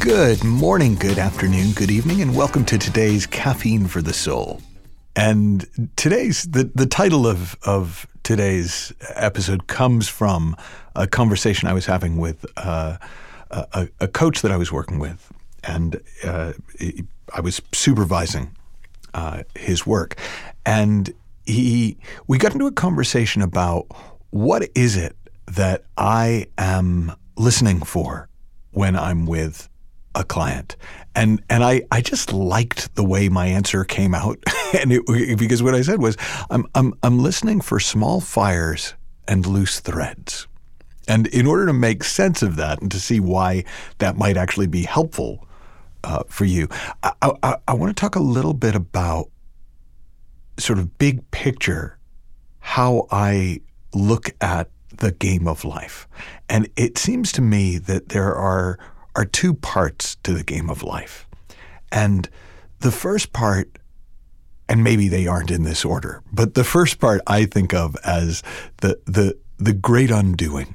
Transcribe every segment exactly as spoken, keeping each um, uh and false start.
Good morning, good afternoon, good evening, and welcome to today's Caffeine for the Soul. And today's the, the title of, of today's episode comes from a conversation I was having with uh, a, a coach that I was working with, and uh, I was supervising uh, his work, and he we got into a conversation about what is it that I am listening for when I'm with a client. And and I, I just liked the way my answer came out. and it, because what I said was, I'm, I'm, I'm listening for small fires and loose threads. And in order to make sense of that and to see why that might actually be helpful uh, for you, I, I, I want to talk a little bit about sort of big picture, how I look at the game of life. And it seems to me that there are are two parts to the game of life. And the first part, and maybe they aren't in this order, but the first part I think of as the the the great undoing.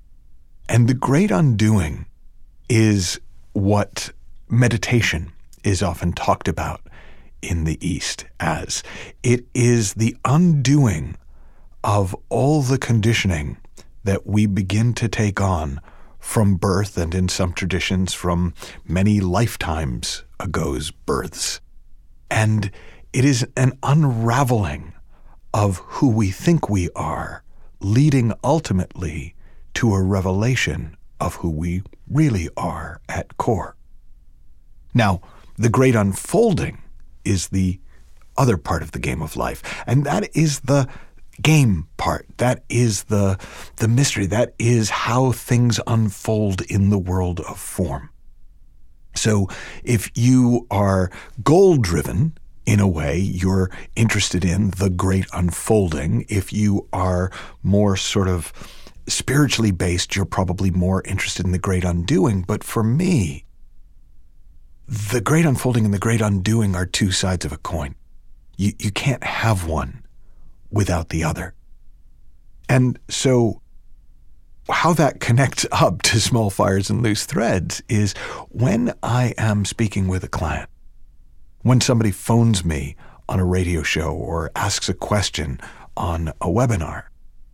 And the great undoing is what meditation is often talked about in the East as. It is the undoing of all the conditioning that we begin to take on from birth, and in some traditions from many lifetimes ago's births. And it is an unraveling of who we think we are, leading ultimately to a revelation of who we really are at core. Now, the great unfolding is the other part of the game of life, and that is the game part. That is the the mystery. That is how things unfold in the world of form. So if you are goal-driven, in a way, you're interested in the great unfolding. If you are more sort of spiritually based, you're probably more interested in the great undoing. But for me, the great unfolding and the great undoing are two sides of a coin. You you can't have one without the other. And so how that connects up to small fires and loose threads is when I am speaking with a client, when somebody phones me on a radio show or asks a question on a webinar,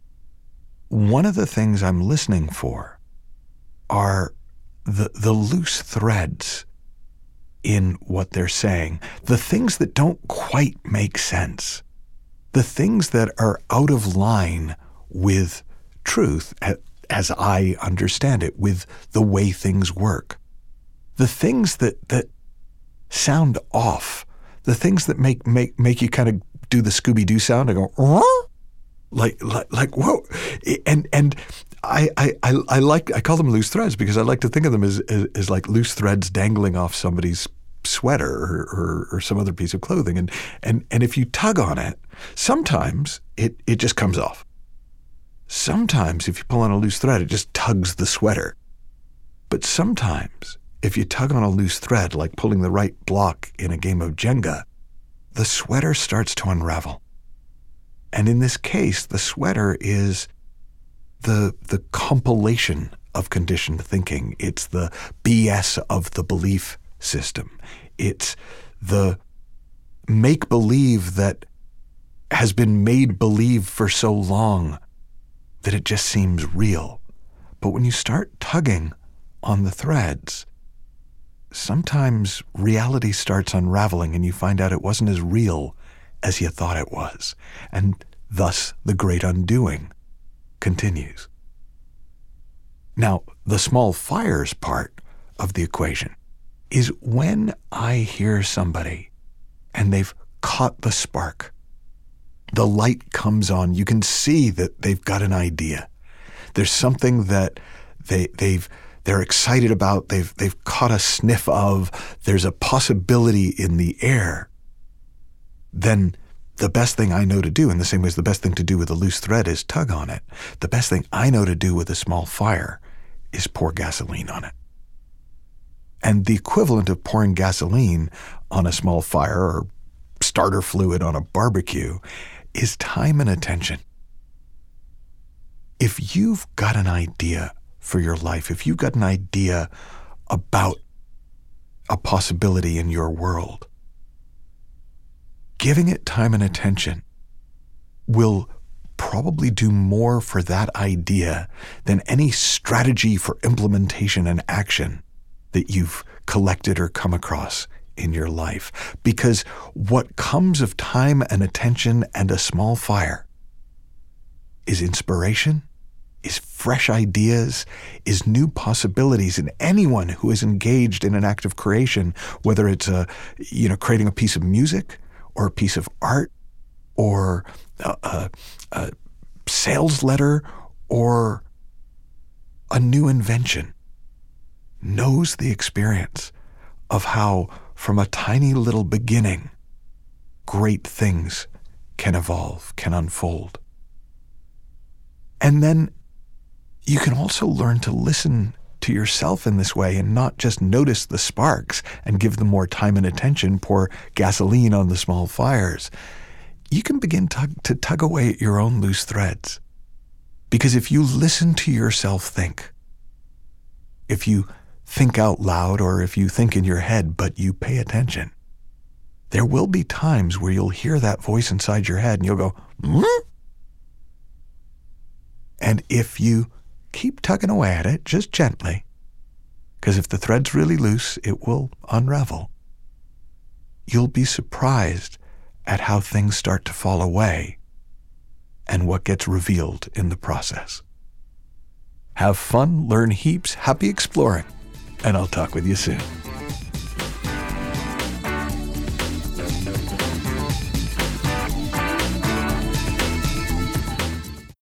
one of the things I'm listening for are the, the loose threads in what they're saying, the things that don't quite make sense, the things that are out of line with truth, as I understand it, with the way things work. The things that, that sound off, the things that make make make you kind of do the Scooby-Doo sound and go, oh? like like like whoa, and and I I I like I call them loose threads because I like to think of them as as, as like loose threads dangling off somebody's sweater or, or, or some other piece of clothing. And, and, and if you tug on it, sometimes it, it just comes off. Sometimes if you pull on a loose thread, it just tugs the sweater. But sometimes if you tug on a loose thread, like pulling the right block in a game of Jenga, the sweater starts to unravel. And in this case, the sweater is the, the compilation of conditioned thinking. It's the B S of the belief system. It's the make-believe that has been made believe for so long that it just seems real. But when you start tugging on the threads, sometimes reality starts unraveling and you find out it wasn't as real as you thought it was. And thus the great undoing continues. Now, the small fires part of the equation is when I hear somebody and they've caught the spark. The light comes on. You can see that they've got an idea. There's something that they, they've, they're excited about. They've, they've caught a sniff of. There's a possibility in the air. Then the best thing I know to do, in the same way as the best thing to do with a loose thread is tug on it, the best thing I know to do with a small fire is pour gasoline on it. And the equivalent of pouring gasoline on a small fire or starter fluid on a barbecue is time and attention. If you've got an idea for your life, if you've got an idea about a possibility in your world. Giving it time and attention will probably do more for that idea than any strategy for implementation and action that you've collected or come across in your life. Because what comes of time and attention and a small fire is inspiration, is fresh ideas, is new possibilities. And anyone who is engaged in an act of creation, whether it's a, you know, creating a piece of music or a piece of art or a, a, a sales letter or a new invention, knows the experience of how from a tiny little beginning, great things can evolve, can unfold. And then you can also learn to listen to yourself in this way and not just notice the sparks and give them more time and attention, pour gasoline on the small fires. You can begin tug, to tug away at your own loose threads. Because if you listen to yourself think, if you think out loud or if you think in your head, but you pay attention, there will be times where you'll hear that voice inside your head and you'll go, hmm? And if you keep tugging away at it, just gently, because if the thread's really loose, it will unravel, you'll be surprised at how things start to fall away and what gets revealed in the process. Have fun, learn heaps, happy exploring, and I'll talk with you soon.